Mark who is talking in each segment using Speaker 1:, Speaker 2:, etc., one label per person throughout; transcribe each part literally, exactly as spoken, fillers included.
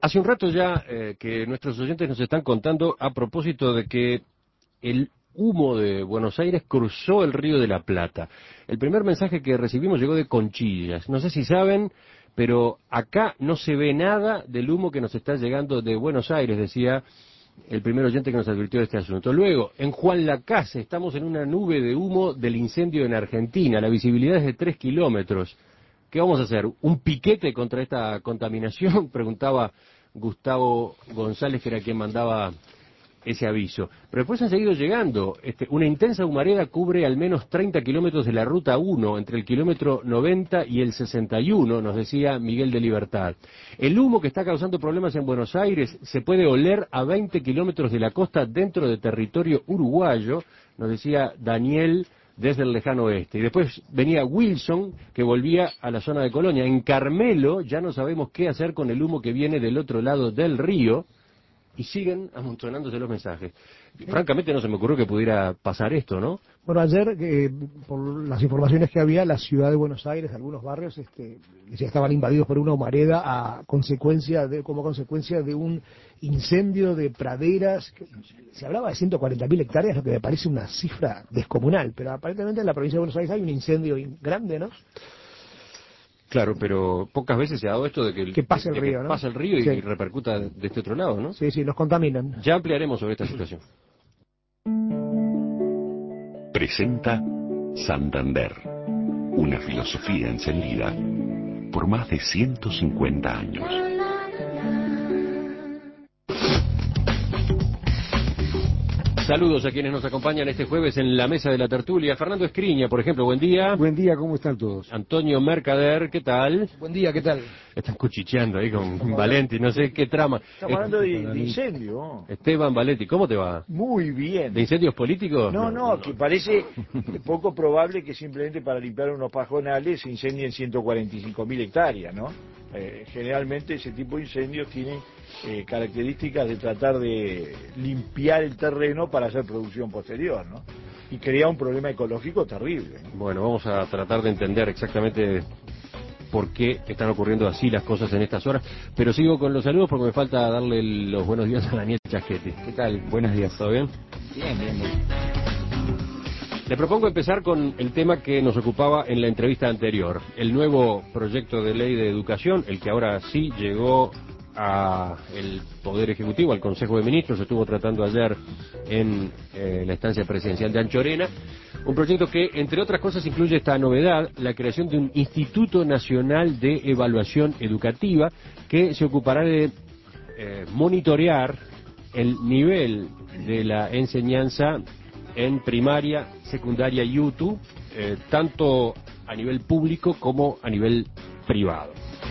Speaker 1: Hace un rato ya eh, que nuestros oyentes nos están contando a propósito de que el humo de Buenos Aires cruzó el Río de la Plata. El primer mensaje que recibimos llegó de Conchillas. No sé si saben, pero acá no se ve nada del humo que nos está llegando de Buenos Aires, decía el primer oyente que nos advirtió de este asunto. Luego, en Juan Lacase, estamos en una nube de humo del incendio en Argentina. La visibilidad es de tres kilómetros. ¿Qué vamos a hacer? ¿Un piquete contra esta contaminación? Preguntaba Gustavo González, que era quien mandaba ese aviso. Pero después han seguido llegando. Este, una intensa humareda cubre al menos treinta kilómetros de la Ruta uno, entre el kilómetro noventa y el sesenta y uno, nos decía Miguel de Libertad. El humo que está causando problemas en Buenos Aires se puede oler a veinte kilómetros de la costa dentro de territorio uruguayo, nos decía Daniel desde el lejano oeste. Y después venía Wilson, que volvía a la zona de Colonia. En Carmelo ya no sabemos qué hacer con el humo que viene del otro lado del río. Y siguen amontonándose los mensajes. Sí. Francamente no se me ocurrió que pudiera pasar esto, ¿no?
Speaker 2: Bueno, ayer, eh, por las informaciones que había, la ciudad de Buenos Aires, algunos barrios, este, ya estaban invadidos por una humareda a consecuencia de, como consecuencia de un incendio de praderas. Que, se hablaba de ciento cuarenta mil hectáreas, lo que me parece una cifra descomunal, pero aparentemente en la provincia de Buenos Aires hay un incendio grande, ¿no?
Speaker 1: Claro, pero pocas veces se ha dado esto de que, el,
Speaker 2: que pase el
Speaker 1: de, de
Speaker 2: río,
Speaker 1: que
Speaker 2: ¿no?
Speaker 1: pasa el río y,
Speaker 2: sí.
Speaker 1: y repercuta de este otro lado, ¿no?
Speaker 2: Sí, sí, nos contaminan.
Speaker 1: Ya ampliaremos sobre esta situación.
Speaker 3: Presenta Santander, una filosofía encendida por más de ciento cincuenta años.
Speaker 1: Saludos a quienes nos acompañan este jueves en la mesa de la tertulia. Fernando Escriña, por ejemplo, buen día.
Speaker 4: Buen día, ¿cómo están todos?
Speaker 1: Antonio Mercader, ¿qué tal?
Speaker 5: Buen día, ¿qué tal?
Speaker 1: Están cuchicheando ahí con Estamos Valenti, no sé qué trama.
Speaker 5: Estamos hablando de, de incendio.
Speaker 1: Esteban Valenti, ¿cómo te va?
Speaker 5: Muy bien.
Speaker 1: ¿De incendios políticos?
Speaker 5: No, no, no, que parece poco probable que simplemente para limpiar unos pajonales se incendien ciento cuarenta y cinco mil hectáreas, ¿no? Eh, generalmente ese tipo de incendios tienen eh, características de tratar de limpiar el terreno para hacer producción posterior, ¿no? Y crea un problema ecológico terrible, ¿no?
Speaker 1: Bueno, vamos a tratar de entender exactamente por qué están ocurriendo así las cosas en estas horas, pero sigo con los saludos porque me falta darle los buenos días a Daniel Chasquete. ¿Qué tal? Buenos días, ¿todo bien?
Speaker 5: Bien, bien, bien.
Speaker 1: Le propongo empezar con el tema que nos ocupaba en la entrevista anterior, el nuevo proyecto de ley de educación, el que ahora sí llegó a el Poder Ejecutivo, al Consejo de Ministros, se estuvo tratando ayer en eh, la estancia presidencial de Anchorena, un proyecto que, entre otras cosas, incluye esta novedad, la creación de un Instituto Nacional de Evaluación Educativa, que se ocupará de eh, monitorear el nivel de la enseñanza en primaria, secundaria y U T U, eh, tanto a nivel público como a nivel privado.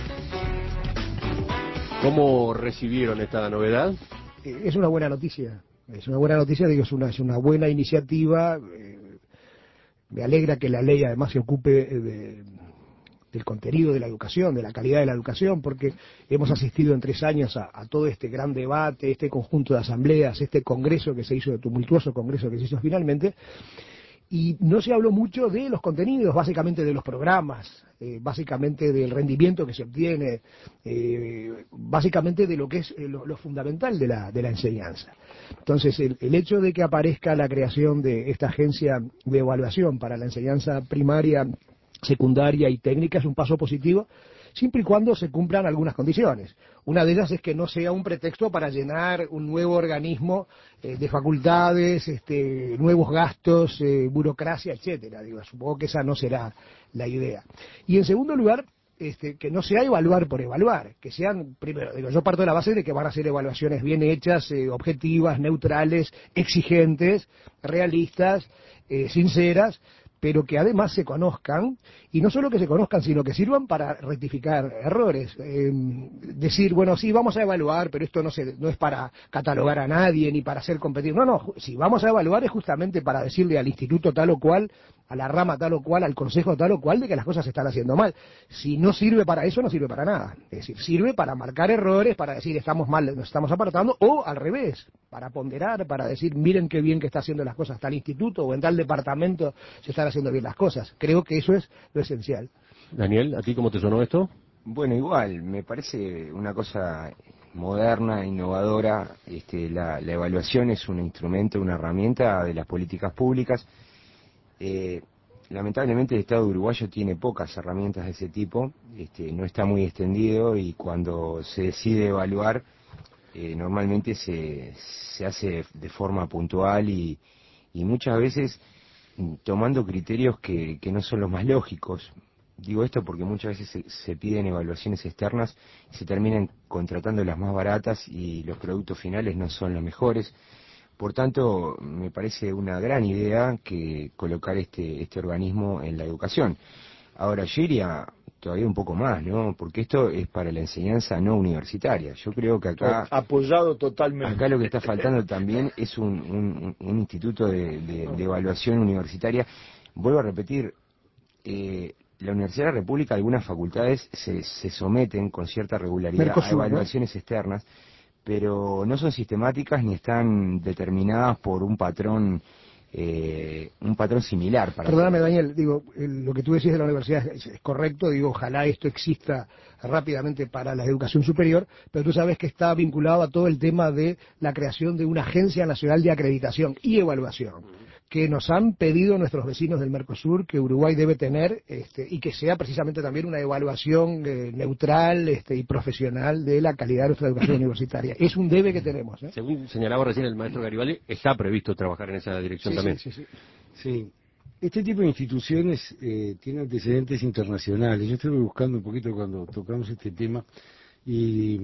Speaker 1: ¿Cómo recibieron esta novedad?
Speaker 2: Es una buena noticia, es una buena noticia, digo, es una, es una buena iniciativa. Eh, me alegra que la ley además se ocupe de, del contenido de la educación, de la calidad de la educación, porque hemos asistido en tres años a, a todo este gran debate, este conjunto de asambleas, este congreso que se hizo, el tumultuoso congreso que se hizo finalmente, y no se habló mucho de los contenidos, básicamente de los programas, eh, básicamente del rendimiento que se obtiene, eh, básicamente de lo que es eh, lo, lo fundamental de la, de la enseñanza. Entonces, el, el hecho de que aparezca la creación de esta agencia de evaluación para la enseñanza primaria, secundaria y técnica es un paso positivo, siempre y cuando se cumplan algunas condiciones. Una de ellas es que no sea un pretexto para llenar un nuevo organismo eh, de facultades, este, nuevos gastos, eh, burocracia, etcétera. Digo, supongo que esa no será la idea. Y en segundo lugar, este, que no sea evaluar por evaluar, que sean, primero, digo, yo parto de la base de que van a ser evaluaciones bien hechas, eh, objetivas, neutrales, exigentes, realistas, eh, sinceras, pero que además se conozcan, y no solo que se conozcan, sino que sirvan para rectificar errores. Eh, decir, bueno, sí, vamos a evaluar, pero esto no, se, no es para catalogar a nadie, ni para hacer competir. No, no, si vamos a evaluar es justamente para decirle al instituto tal o cual, a la rama tal o cual, al consejo tal o cual, de que las cosas se están haciendo mal. Si no sirve para eso, no sirve para nada. Es decir, sirve para marcar errores, para decir estamos mal, nos estamos apartando, o al revés, para ponderar, para decir miren qué bien que está haciendo las cosas tal instituto o en tal departamento se están haciendo bien las cosas. Creo que eso es lo esencial.
Speaker 1: Daniel, ¿a ti cómo te sonó esto?
Speaker 6: Bueno, igual, me parece una cosa
Speaker 4: moderna, innovadora. Este, la, la evaluación es un instrumento, una herramienta de las políticas públicas. Eh, lamentablemente el Estado uruguayo tiene pocas herramientas de ese tipo, este, no está muy extendido, y cuando se decide evaluar, eh, normalmente se, se hace de forma puntual y, y muchas veces tomando criterios que, que no son los más lógicos. Digo esto porque muchas veces se, se piden evaluaciones externas y se terminan contratando las más baratas y los productos finales no son los mejores. Por tanto, me parece una gran idea que colocar este, este organismo en la educación. Ahora, yo iría todavía un poco más, ¿no? Porque esto es para la enseñanza no universitaria. Yo creo que acá...
Speaker 5: Apoyado totalmente.
Speaker 4: Acá lo que está faltando también es un, un, un instituto de, de, de evaluación universitaria. Vuelvo a repetir, eh, la Universidad de la República, algunas facultades se, se someten con cierta regularidad
Speaker 2: Mercosur,
Speaker 4: a evaluaciones, ¿no?, externas, pero no son sistemáticas ni están determinadas por un patrón eh, un patrón similar. Para
Speaker 2: Perdóname, todos. Daniel, digo, el, lo que tú decís de la universidad es, es correcto, digo, ojalá esto exista rápidamente para la educación superior, pero tú sabes que está vinculado a todo el tema de la creación de una agencia nacional de acreditación y evaluación, que nos han pedido nuestros vecinos del Mercosur que Uruguay debe tener, este, y que sea precisamente también una evaluación eh, neutral este, y profesional de la calidad de nuestra educación universitaria. Es un debe que tenemos, ¿eh?
Speaker 1: Según señalaba recién el maestro Garibaldi, está previsto trabajar en esa dirección
Speaker 6: sí,
Speaker 1: también.
Speaker 6: Sí, sí, sí. Sí. Este tipo de instituciones eh, tiene antecedentes internacionales. Yo estuve buscando un poquito cuando tocamos este tema y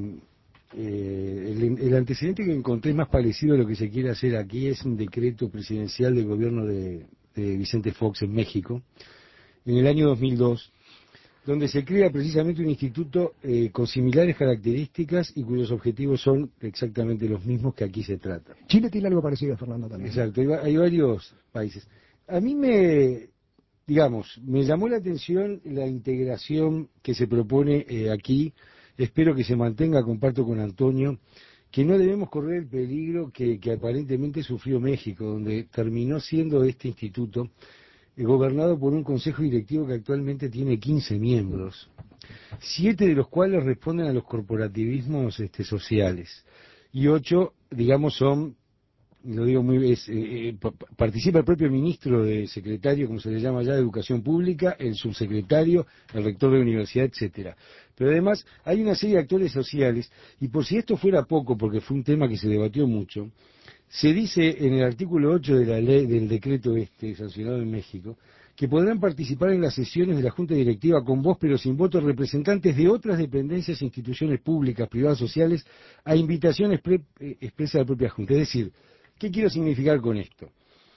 Speaker 6: eh, el, el antecedente que encontré más parecido a lo que se quiere hacer aquí es un decreto presidencial del gobierno de, de Vicente Fox en México en el año dos mil dos, donde se crea precisamente un instituto eh, con similares características y cuyos objetivos son exactamente los mismos que aquí se trata.
Speaker 2: Chile tiene algo parecido, Fernando, también.
Speaker 6: Exacto, hay, hay varios países. A mí me, digamos, me llamó la atención la integración que se propone eh, aquí. Espero que se mantenga, comparto con Antonio, que no debemos correr el peligro que, que aparentemente sufrió México, donde terminó siendo este instituto eh, gobernado por un consejo directivo que actualmente tiene quince miembros, siete de los cuales responden a los corporativismos este, sociales, y ocho, digamos, son... lo digo muy es, eh, participa el propio ministro de secretario, como se le llama allá, de Educación Pública, el subsecretario, el rector de la universidad, etcétera. Pero además hay una serie de actores sociales, y por si esto fuera poco, porque fue un tema que se debatió mucho, se dice en el artículo ocho de la ley del decreto este sancionado en México que podrán participar en las sesiones de la Junta Directiva con voz pero sin voto representantes de otras dependencias e instituciones públicas, privadas, sociales, a invitación expre, eh, expresa de la propia Junta. Es decir, ¿qué quiero significar con esto?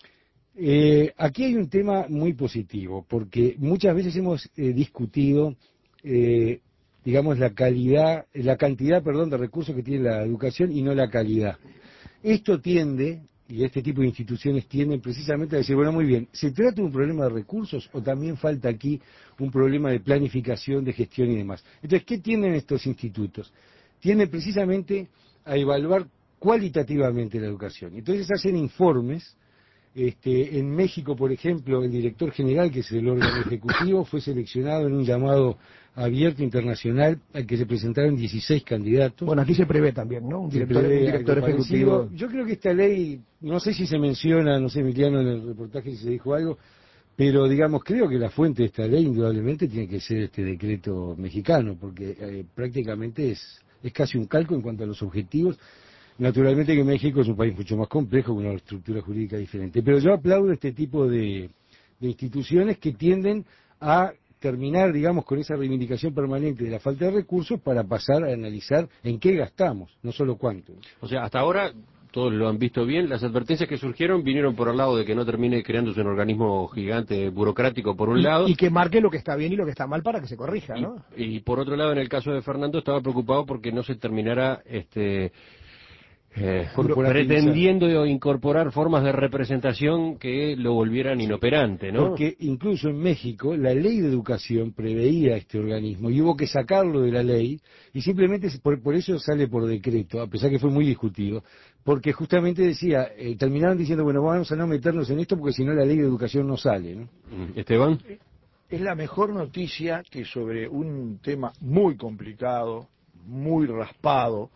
Speaker 6: Eh, aquí hay un tema muy positivo, porque muchas veces hemos eh, discutido, eh, digamos, la calidad, la cantidad, perdón, de recursos que tiene la educación y no la calidad. Esto tiende, y este tipo de instituciones tienden precisamente a decir, bueno, muy bien, ¿se trata de un problema de recursos o también falta aquí un problema de planificación, de gestión y demás? Entonces, ¿qué tienden estos institutos? Tienden precisamente a evaluar cualitativamente la educación. Entonces hacen informes. Este, en México, por ejemplo, el director general, que es el órgano ejecutivo, fue seleccionado en un llamado abierto internacional al que se presentaron dieciséis candidatos.
Speaker 2: Bueno, aquí se prevé también, ¿no? Un director, un director ejecutivo.
Speaker 6: Yo creo que esta ley, no sé si se menciona, no sé, Emiliano, en el reportaje si se dijo algo, pero digamos, creo que la fuente de esta ley indudablemente tiene que ser este decreto mexicano, porque eh, prácticamente es, es casi un calco en cuanto a los objetivos. Naturalmente que México es un país mucho más complejo, con una estructura jurídica diferente, pero yo aplaudo este tipo de, de instituciones que tienden a terminar, digamos, con esa reivindicación permanente de la falta de recursos para pasar a analizar en qué gastamos, no solo cuánto.
Speaker 1: O sea, hasta ahora, todos lo han visto bien, las advertencias que surgieron vinieron por el lado de que no termine creándose un organismo gigante burocrático por un
Speaker 2: y,
Speaker 1: lado.
Speaker 2: Y que marque lo que está bien y lo que está mal para que se corrija, ¿no?
Speaker 1: Y, y por otro lado, en el caso de Fernando, estaba preocupado porque no se terminara... este Eh, pretendiendo incorporar formas de representación que lo volvieran inoperante, ¿no?
Speaker 6: Porque incluso en México la ley de educación preveía este organismo y hubo que sacarlo de la ley y simplemente por, por eso sale por decreto, a pesar que fue muy discutido, porque justamente decía, eh, terminaron diciendo, bueno, vamos a no meternos en esto porque si no la ley de educación no sale, ¿no?
Speaker 1: Esteban.
Speaker 5: Es la mejor noticia que sobre un tema muy complicado, muy raspado,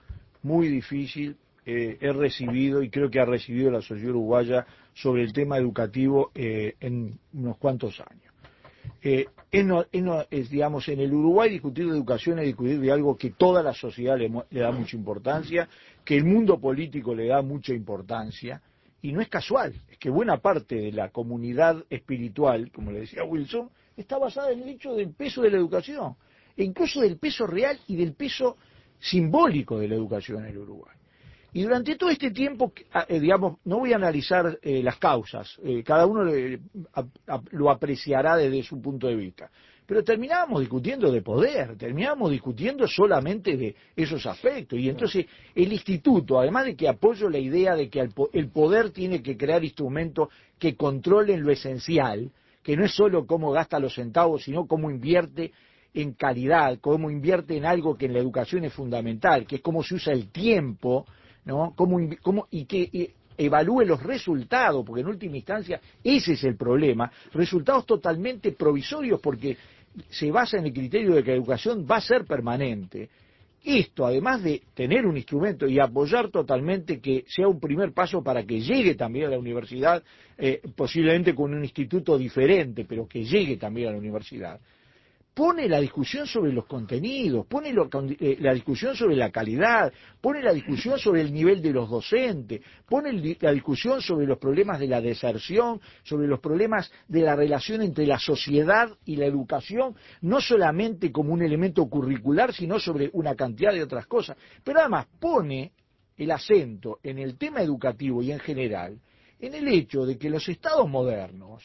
Speaker 5: muy difícil eh, he recibido, y creo que ha recibido la sociedad uruguaya sobre el tema educativo eh, en unos cuantos años. Eh, es no, es no, es, digamos, en el Uruguay discutir de educación es discutir de algo que toda la sociedad le, le da mucha importancia, que el mundo político le da mucha importancia, y no es casual, es que buena parte de la comunidad espiritual, como le decía Wilson, está basada en el hecho del peso de la educación, e incluso del peso real y del peso simbólico de la educación en el Uruguay. Y durante todo este tiempo, eh, digamos, no voy a analizar eh, las causas, eh, cada uno le, a, a, lo apreciará desde su punto de vista, pero terminábamos discutiendo de poder, terminábamos discutiendo solamente de esos aspectos, y entonces el instituto, además de que apoyo la idea de que el poder tiene que crear instrumentos que controlen lo esencial, que no es solo cómo gasta los centavos, sino cómo invierte en calidad, cómo invierte en algo que en la educación es fundamental, que es cómo se usa el tiempo, ¿no? Cómo, cómo, y que y evalúe los resultados, porque en última instancia ese es el problema, resultados totalmente provisorios porque se basa en el criterio de que la educación va a ser permanente. Esto, además de tener un instrumento y apoyar totalmente que sea un primer paso para que llegue también a la universidad, eh, posiblemente con un instituto diferente, pero que llegue también a la universidad, pone la discusión sobre los contenidos, pone lo, eh, la discusión sobre la calidad, pone la discusión sobre el nivel de los docentes, pone el, la discusión sobre los problemas de la deserción, sobre los problemas de la relación entre la sociedad y la educación, no solamente como un elemento curricular, sino sobre una cantidad de otras cosas. Pero además pone el acento en el tema educativo y en general, en el hecho de que los estados modernos,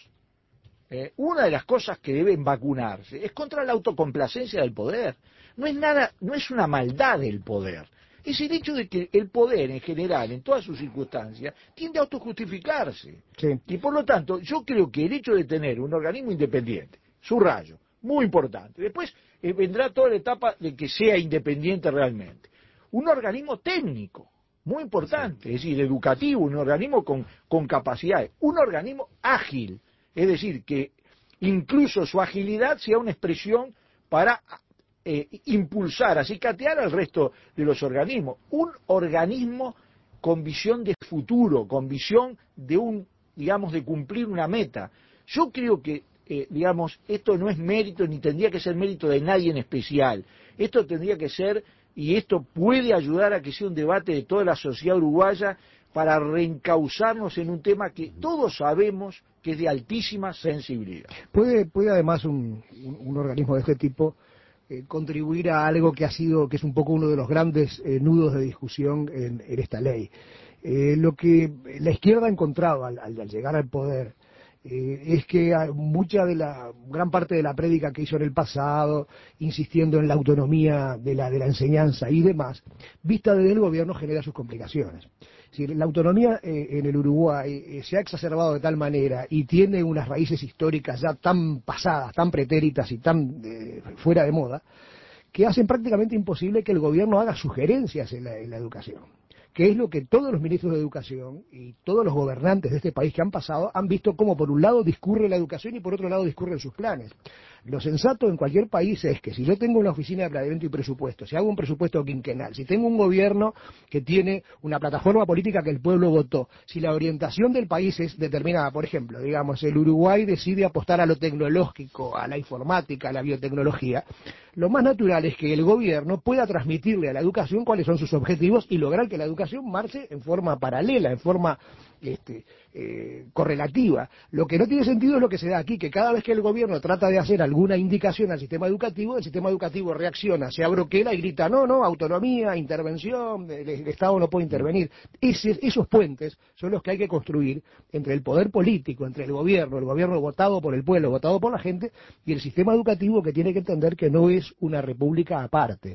Speaker 5: Eh, una de las cosas que deben vacunarse es contra la autocomplacencia del poder. No es nada, no es una maldad del poder. Es el hecho de que el poder en general, en todas sus circunstancias, tiende a autojustificarse.
Speaker 2: Sí.
Speaker 5: Y por lo tanto, yo creo que el hecho de tener un organismo independiente, subrayo, muy importante. Después eh, vendrá toda la etapa de que sea independiente realmente. Un organismo técnico, muy importante, es decir, educativo, un organismo con, con capacidades, un organismo ágil. Es decir, que incluso su agilidad sea una expresión para eh, impulsar, acicatear al resto de los organismos. Un organismo con visión de futuro, con visión de un, digamos, de cumplir una meta. Yo creo que, eh, digamos, esto no es mérito, ni tendría que ser mérito de nadie en especial. Esto tendría que ser, y esto puede ayudar a que sea un debate de toda la sociedad uruguaya, para reencauzarnos en un tema que todos sabemos que es de altísima sensibilidad.
Speaker 2: ¿Puede, puede además un, un, un organismo de este tipo eh, contribuir a algo que ha sido, que es un poco uno de los grandes eh, nudos de discusión en, en esta ley? Eh, lo que la izquierda ha encontrado al, al, al llegar al poder eh, es que mucha de la, gran parte de la prédica que hizo en el pasado, insistiendo en la autonomía de la, de la enseñanza y demás, vista desde el gobierno genera sus complicaciones. Si la autonomía eh, en el Uruguay eh, se ha exacerbado de tal manera y tiene unas raíces históricas ya tan pasadas, tan pretéritas y tan eh, fuera de moda, que hacen prácticamente imposible que el gobierno haga sugerencias en la, en la educación, que es lo que todos los ministros de educación y todos los gobernantes de este país que han pasado han visto cómo por un lado discurre la educación y por otro lado discurren sus planes. Lo sensato en cualquier país es que si yo tengo una oficina de planeamiento y presupuesto, si hago un presupuesto quinquenal, si tengo un gobierno que tiene una plataforma política que el pueblo votó, si la orientación del país es determinada, por ejemplo, digamos, el Uruguay decide apostar a lo tecnológico, a la informática, a la biotecnología, lo más natural es que el gobierno pueda transmitirle a la educación cuáles son sus objetivos y lograr que la educación marche en forma paralela, en forma este, eh, correlativa. Lo que no tiene sentido es lo que se da aquí, que cada vez que el gobierno trata de hacer alguna indicación al sistema educativo, el sistema educativo reacciona, se abroquela y grita, no, no, autonomía, intervención, el, el Estado no puede intervenir. Ese, esos puentes son los que hay que construir entre el poder político, entre el gobierno, el gobierno votado por el pueblo, votado por la gente, y el sistema educativo que tiene que entender que no es una república aparte.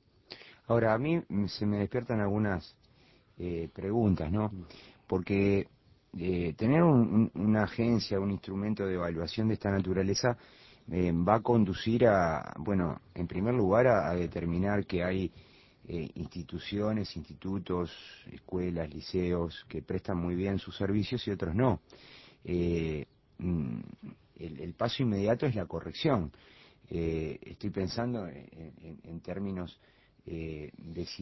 Speaker 4: Ahora, a mí se me despiertan algunas eh, preguntas, ¿no? Porque eh, tener un, un, una agencia, un instrumento de evaluación de esta naturaleza eh, va a conducir a, bueno, en primer lugar a, a determinar que hay eh, instituciones, institutos, escuelas, liceos que prestan muy bien sus servicios y otros no. Eh, el, el paso inmediato es la corrección. Eh, estoy pensando en, en, en términos eh, de si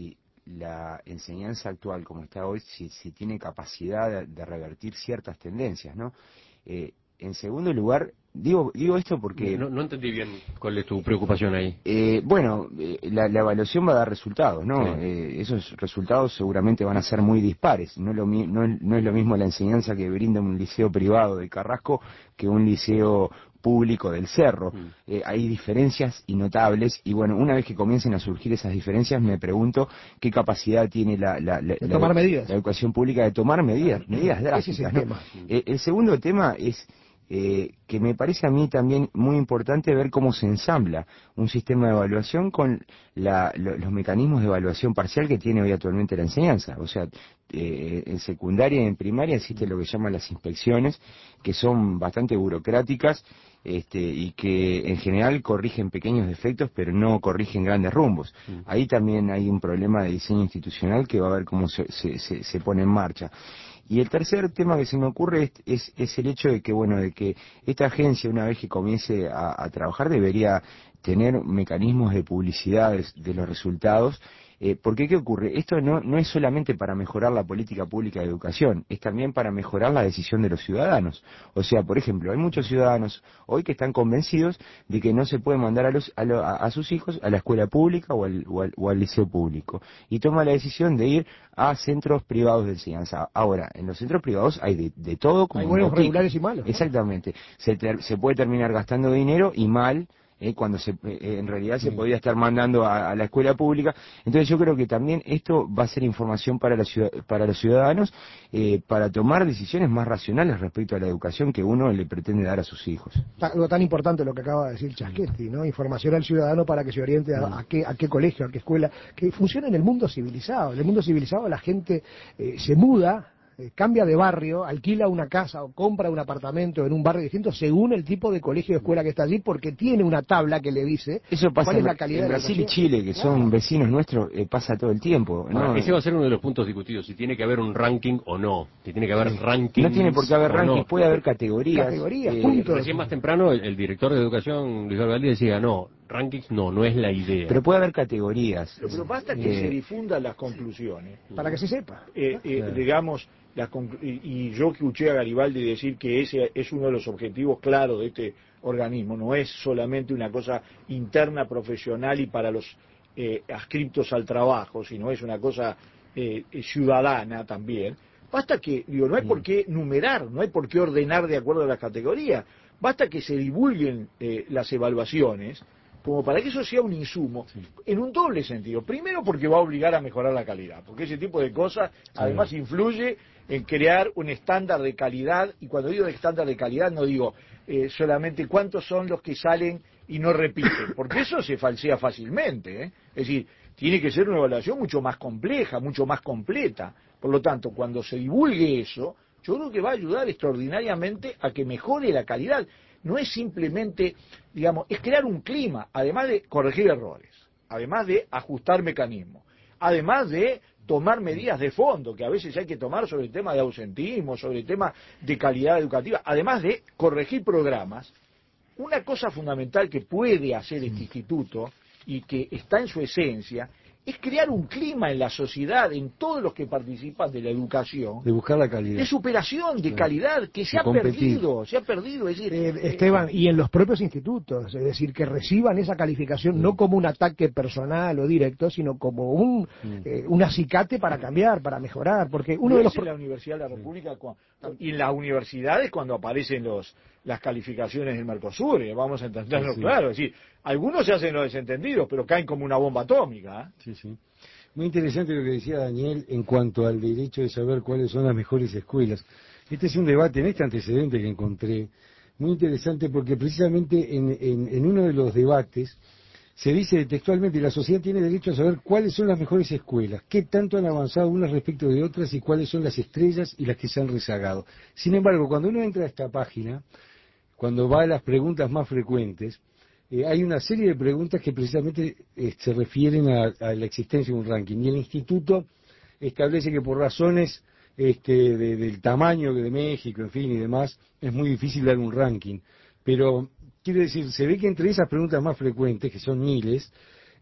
Speaker 4: la enseñanza actual como está hoy, si, si tiene capacidad de, de revertir ciertas tendencias, ¿no? Eh, en segundo lugar, digo digo esto porque...
Speaker 1: No, no entendí bien cuál es tu preocupación ahí.
Speaker 4: Eh, bueno, eh, la, la evaluación va a dar resultados, ¿no?
Speaker 1: Sí.
Speaker 4: Eh, esos resultados seguramente van a ser muy dispares. No, lo, mi- no, es, no es lo mismo la enseñanza que brinda un liceo privado de Carrasco que un liceo público del Cerro.
Speaker 1: Mm.
Speaker 4: Eh, hay diferencias y notables, y bueno, una vez que comiencen a surgir esas diferencias, me pregunto qué capacidad tiene la, la, la,
Speaker 2: De
Speaker 4: la-
Speaker 2: tomar medidas.
Speaker 4: la educación pública de tomar medidas, medidas
Speaker 2: Ese es el
Speaker 4: drásticas, ¿no?
Speaker 2: tema.
Speaker 4: Eh, el segundo tema es eh, que me parece a mí también muy importante ver cómo se ensambla un sistema de evaluación con la- lo- los mecanismos de evaluación parcial que tiene hoy actualmente la enseñanza. O sea, eh, en secundaria y en primaria existe lo que llaman las inspecciones, que son bastante burocráticas, este, y que en general corrigen pequeños defectos, pero no corrigen grandes rumbos.
Speaker 1: Mm.
Speaker 4: Ahí también hay un problema de diseño institucional que va a ver cómo se, se, se, se pone en marcha. Y el tercer tema que se me ocurre es, es, es el hecho de que, bueno, de que esta agencia, una vez que comience a, a trabajar, debería tener mecanismos de publicidad de, de los resultados. Eh, porque, ¿qué ocurre? Esto no, no es solamente para mejorar la política pública de educación, es también para mejorar la decisión de los ciudadanos. O sea, por ejemplo, hay muchos ciudadanos hoy que están convencidos de que no se puede mandar a, los, a, lo, a, a sus hijos a la escuela pública o al, o, al, o al liceo público, y toman la decisión de ir a centros privados de enseñanza. Ahora, en los centros privados hay de, de todo como
Speaker 2: Hay
Speaker 4: un
Speaker 2: buenos,
Speaker 4: poquito.
Speaker 2: regulares y malos, ¿no?
Speaker 4: Exactamente. Se, ter, se puede terminar gastando dinero y mal, eh, cuando se, eh, en realidad se podía estar mandando a, a la escuela pública. Entonces yo creo que también esto va a ser información para, la ciudad, para los ciudadanos, eh, para tomar decisiones más racionales respecto a la educación que uno le pretende dar a sus hijos.
Speaker 2: Algo tan importante lo que acaba de decir Chasquetti, ¿no? Información al ciudadano para que se oriente a, a, qué, a qué colegio, a qué escuela, que funcione en el mundo civilizado. En el mundo civilizado la gente eh, se muda, eh, cambia de barrio, alquila una casa o compra un apartamento en un barrio distinto según el tipo de colegio o escuela que está allí, porque tiene una tabla que le dice
Speaker 4: Eso pasa
Speaker 2: cuál es
Speaker 4: en,
Speaker 2: la calidad
Speaker 4: en
Speaker 2: de la
Speaker 4: Brasil y
Speaker 2: educación.
Speaker 4: Chile, que
Speaker 2: Claro.
Speaker 4: son vecinos nuestros, eh, pasa todo el tiempo, ¿no?
Speaker 1: Ahora, ese va a ser uno de los puntos discutidos, si tiene que haber un ranking o no. Si tiene que haber ranking.
Speaker 4: No tiene por qué haber rankings,
Speaker 1: no.
Speaker 4: puede haber categorías.
Speaker 2: Categorías,
Speaker 4: eh,
Speaker 2: puntos.
Speaker 1: Recién más temprano el, el director de educación, Luis Albaldi, decía, no, rankings no, no es la idea.
Speaker 4: Pero puede haber categorías.
Speaker 5: Pero, pero basta que
Speaker 4: Eh,
Speaker 5: se difundan las conclusiones.
Speaker 2: Para que se sepa.
Speaker 5: Eh, eh,
Speaker 6: Claro.
Speaker 5: digamos, las conclu- y, y yo escuché a Garibaldi decir que ese es uno de los objetivos claros de este organismo, no es solamente una cosa interna, profesional y para los eh, adscriptos al trabajo, sino es una cosa eh, ciudadana también. Basta que, digo, no hay por qué numerar, no hay por qué ordenar de acuerdo a las categorías, basta que se divulguen eh, las evaluaciones, como para que eso sea un insumo, en un doble sentido. Primero porque va a obligar a mejorar la calidad, porque ese tipo de cosas además influye en crear un estándar de calidad, y cuando digo de estándar de calidad no digo eh, solamente cuántos son los que salen y no repiten, porque eso se falsea fácilmente, ¿eh? Es decir, tiene que ser una evaluación mucho más compleja, mucho más completa. Por lo tanto, cuando se divulgue eso, yo creo que va a ayudar extraordinariamente a que mejore la calidad. No es simplemente, digamos, es crear un clima, además de corregir errores, además de ajustar mecanismos, además de tomar medidas de fondo, que a veces hay que tomar sobre el tema de ausentismo, sobre el tema de calidad educativa, además de corregir programas. Una cosa fundamental que puede hacer este instituto y que está en su esencia es crear un clima en la sociedad, en todos los que participan de la educación,
Speaker 6: De buscar la calidad.
Speaker 5: de superación, de
Speaker 6: Claro.
Speaker 5: calidad, que se
Speaker 6: De
Speaker 5: ha
Speaker 6: competir.
Speaker 5: perdido, se ha perdido, es decir,
Speaker 2: Eh,
Speaker 5: eh,
Speaker 2: Esteban, y en los propios institutos, es decir, que reciban esa calificación no como un ataque personal o directo, sino como un, eh, un acicate para cambiar, para mejorar, porque uno de los...
Speaker 5: en la Universidad de la República cua- y en las universidades cuando aparecen los las calificaciones del Mercosur, eh, vamos a entenderlo
Speaker 6: Sí, sí.
Speaker 5: claro, es decir, algunos se hacen los desentendidos, pero caen como una bomba atómica. ¿eh?
Speaker 6: Sí, sí. Muy interesante lo que decía Daniel en cuanto al derecho de saber cuáles son las mejores escuelas. Este es un debate, en este antecedente que encontré, muy interesante porque precisamente en, en, en uno de los debates se dice textualmente, la sociedad tiene derecho a saber cuáles son las mejores escuelas, qué tanto han avanzado unas respecto de otras y cuáles son las estrellas y las que se han rezagado. Sin embargo, cuando uno entra a esta página, cuando va a las preguntas más frecuentes, eh, hay una serie de preguntas que precisamente eh, se refieren a, a la existencia de un ranking. Y el instituto establece que por razones este, de, del tamaño de México, en fin, y demás, es muy difícil dar un ranking. Pero, quiero decir, se ve que entre esas preguntas más frecuentes, que son miles,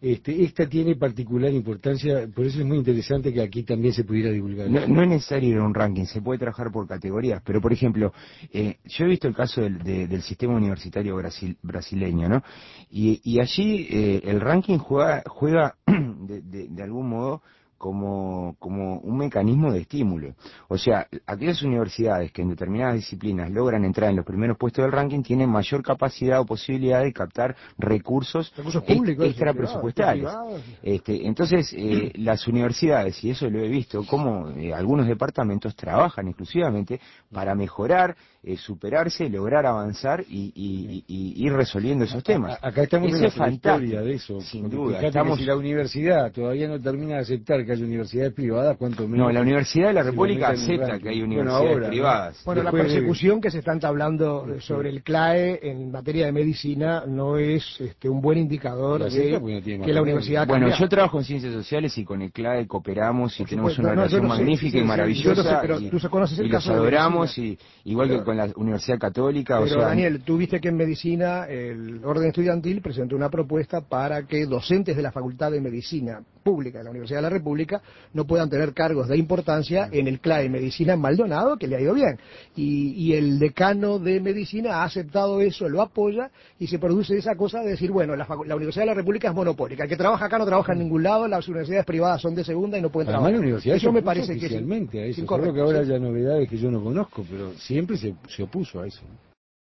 Speaker 6: Este, esta tiene particular importancia, por eso es muy interesante que aquí también se pudiera divulgar.
Speaker 4: No, no es necesario ir a un ranking, se puede trabajar por categorías, pero por ejemplo, eh, yo he visto el caso del, de, del sistema universitario brasil, brasileño, ¿no? Y, y allí eh, el ranking juega, juega de, de, de algún modo como, como un mecanismo de estímulo. O sea, aquellas universidades que en determinadas disciplinas logran entrar en los primeros puestos del ranking tienen mayor capacidad o posibilidad de captar recursos,
Speaker 2: recursos públicos,
Speaker 4: extra presupuestales. Este, entonces, eh, las universidades, y eso lo he visto, como eh, algunos departamentos trabajan exclusivamente para mejorar, eh, superarse, lograr avanzar y, y, y, y ir resolviendo esos temas.
Speaker 6: A, acá estamos
Speaker 4: eso
Speaker 6: en la
Speaker 4: es fantástico,
Speaker 6: de eso.
Speaker 4: sin duda.
Speaker 6: Estamos... Si la universidad todavía no termina de aceptar que haya universidades privadas, ¿cuánto menos?
Speaker 4: No, la Universidad de la República
Speaker 6: si
Speaker 4: acepta que hay universidades
Speaker 6: bueno, ahora,
Speaker 4: privadas.
Speaker 2: ¿no? Bueno,
Speaker 6: Después
Speaker 2: la persecución
Speaker 6: de...
Speaker 2: que se está entablando sobre el CLAE en materia de medicina no es este, un buen indicador
Speaker 6: La
Speaker 2: de
Speaker 6: no
Speaker 2: que la universidad ha
Speaker 4: Bueno,
Speaker 2: cambiado.
Speaker 4: yo trabajo en ciencias sociales y con el CLAE cooperamos y
Speaker 2: Por
Speaker 4: tenemos
Speaker 2: supuesto,
Speaker 4: una
Speaker 2: no,
Speaker 4: relación
Speaker 2: yo no sé,
Speaker 4: magnífica
Speaker 2: sí,
Speaker 4: y
Speaker 2: sí,
Speaker 4: maravillosa
Speaker 2: yo no sé, pero
Speaker 4: y,
Speaker 2: tú conoces el
Speaker 4: y los
Speaker 2: caso de
Speaker 4: adoramos,
Speaker 2: medicina.
Speaker 4: y, igual
Speaker 2: Pero-
Speaker 4: que con la Universidad Católica.
Speaker 2: Pero
Speaker 4: o sea,
Speaker 2: Daniel, tú viste que en medicina el orden estudiantil presentó una propuesta para que docentes de la Facultad de Medicina Pública de la Universidad de la República no puedan tener cargos de importancia en el CLAE Medicina en Maldonado, que le ha ido bien. Y, y el decano de Medicina ha aceptado eso, lo apoya, y se produce esa cosa de decir, bueno, la, facu- la Universidad de la República es monopólica. El que trabaja acá no trabaja en ningún lado, las universidades privadas son de segunda y no pueden
Speaker 6: Además,
Speaker 2: trabajar.
Speaker 6: la universidad
Speaker 2: Eso
Speaker 6: se
Speaker 2: me
Speaker 6: opuso
Speaker 2: parece que es,
Speaker 6: oficialmente a
Speaker 2: es
Speaker 6: eso. Solo
Speaker 2: incorrecto,
Speaker 6: que ahora
Speaker 2: ¿sí?
Speaker 6: haya novedades que yo no conozco, pero siempre se, se opuso a eso.